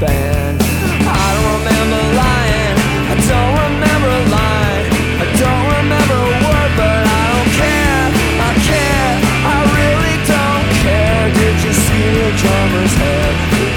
band. I don't remember lying, I don't remember lying, I don't remember a word, but I don't care, I care, I really don't care. Did you see the drummer's head?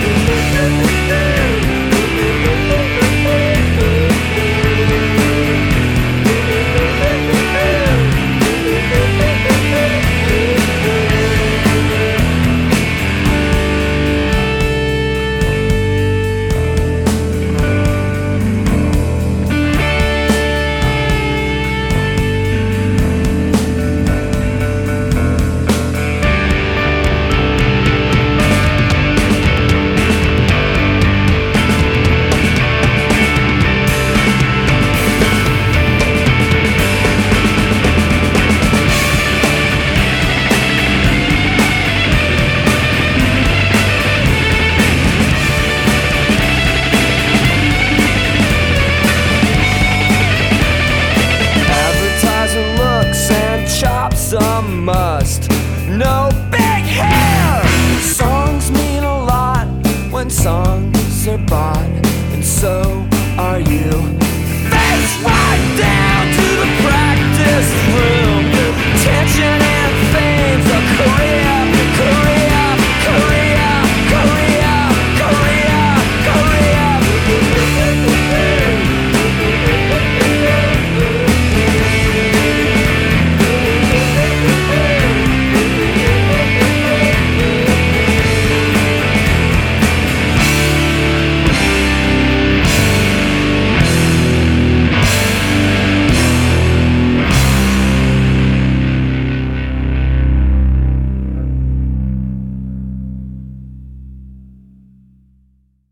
Some must no big hair. Songs mean a lot when songs are bought, and so are you.